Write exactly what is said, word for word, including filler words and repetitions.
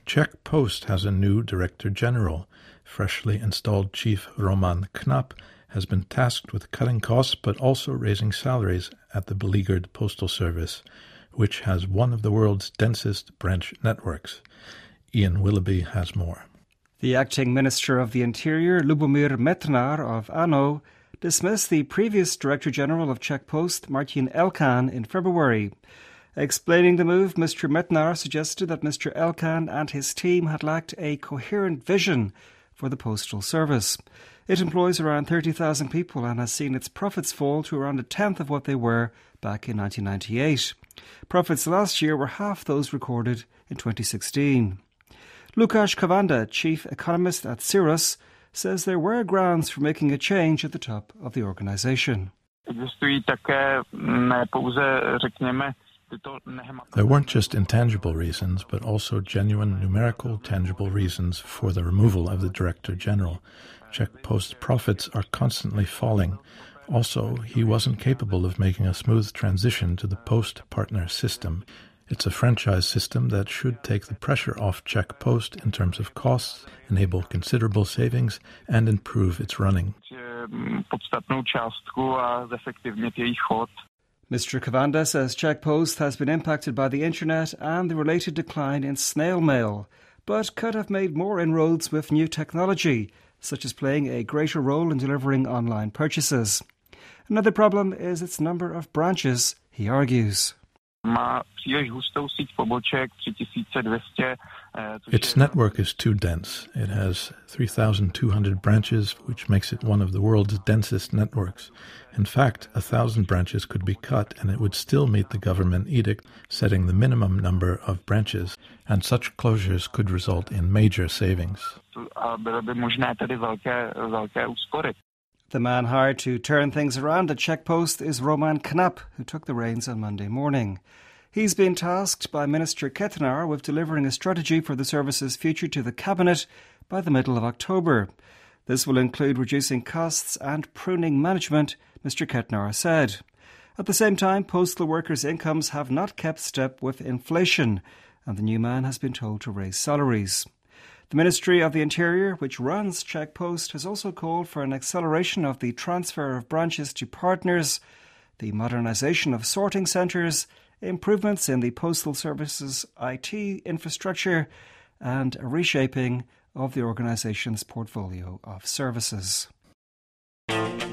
Czech Post has a new Director General. Freshly installed Chief Roman Knap has been tasked with cutting costs but also raising salaries at the beleaguered postal service, which has one of the world's densest branch networks. Ian Willoughby has more. The acting Minister of the Interior, Lubomír Metnar of ANO, dismissed the previous Director General of Czech Post, Martin Elkan, in February. Explaining the move, Mister Metnar suggested that Mister Elkan and his team had lacked a coherent vision for the postal service. It employs around thirty thousand people and has seen its profits fall to around a tenth of what they were back in nineteen ninety-eight. Profits last year were half those recorded in twenty sixteen. Lukáš Kavanda, chief economist at Cirrus, says there were grounds for making a change at the top of the organisation. There weren't just intangible reasons, but also genuine numerical, tangible reasons for the removal of the Director General. Czech Post's profits are constantly falling. Also, he wasn't capable of making a smooth transition to the Post partner system. It's a franchise system that should take the pressure off Czech Post in terms of costs, enable considerable savings, and improve its running. Mister Kavanda says Czech Post has been impacted by the internet and the related decline in snail mail, but could have made more inroads with new technology, such as playing a greater role in delivering online purchases. Another problem is its number of branches, he argues. Its network is too dense. It has three thousand two hundred branches, which makes it one of the world's densest networks. In fact, a thousand branches could be cut and it would still meet the government edict setting the minimum number of branches, and such closures could result in major savings. The man hired to turn things around at Czech Post is Roman Knap, who took the reins on Monday morning. He's been tasked by Minister Kettner with delivering a strategy for the service's future to the Cabinet by the middle of October. This will include reducing costs and pruning management, Mister Kettner said. At the same time, postal workers' incomes have not kept step with inflation, and the new man has been told to raise salaries. The Ministry of the Interior, which runs Czech Post, has also called for an acceleration of the transfer of branches to partners, the modernisation of sorting centres, improvements in the postal service's I T infrastructure, and a reshaping of the organisation's portfolio of services.